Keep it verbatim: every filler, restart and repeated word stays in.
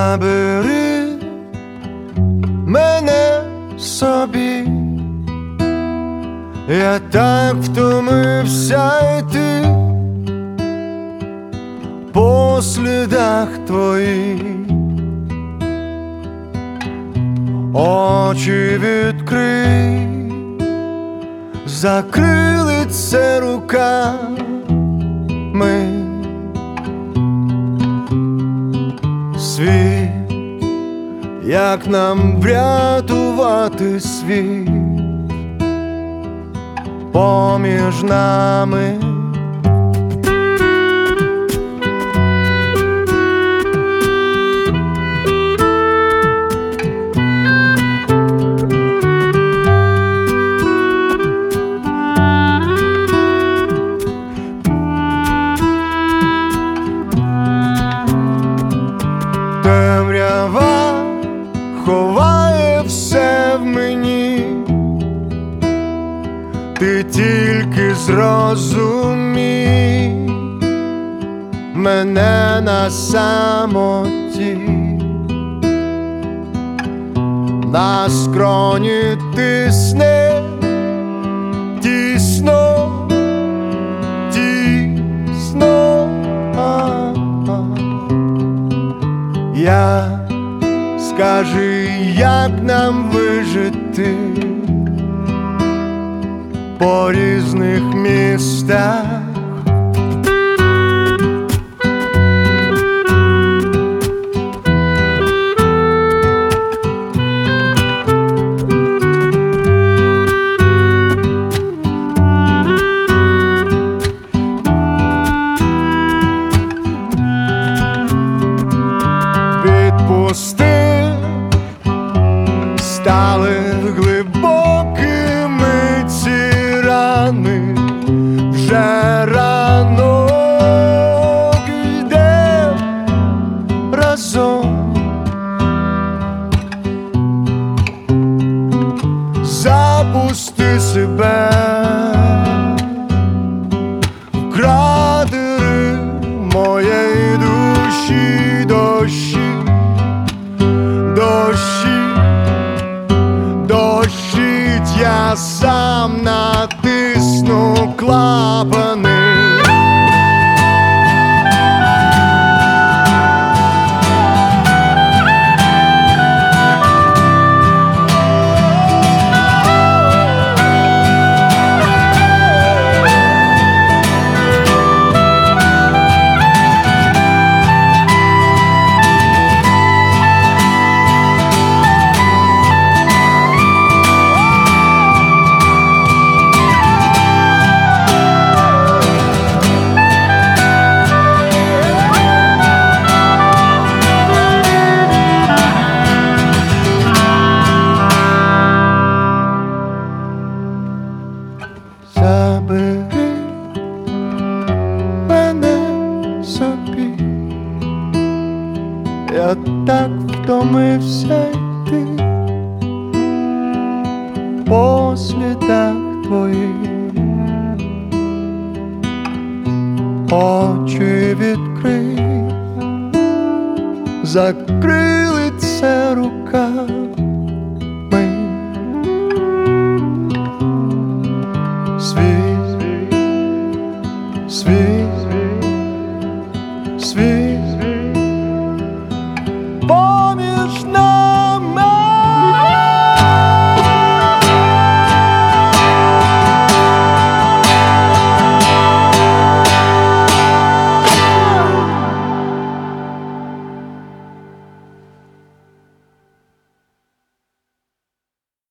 забери мене собі, я так втомився йти по слідах твоїх. Очі відкрий, закрили це руками. Світ, як нам врятувати світ поміж нами? Темрява ховає все в мені, ти тільки зрозумій мене на самоті. На скроні тисне тісно, тісно. Я, скажи, як нам вижити по різних містах? Відпусти, стали глибокими ці рани, вже ранок йде разом. Запусти себе в кратери моєї душі, дощі, дощі, дощить, я сам натисну клапани. Забери мене собі, я так втомився йти по слідах твоїх. Очі відкрий, закрили це руками.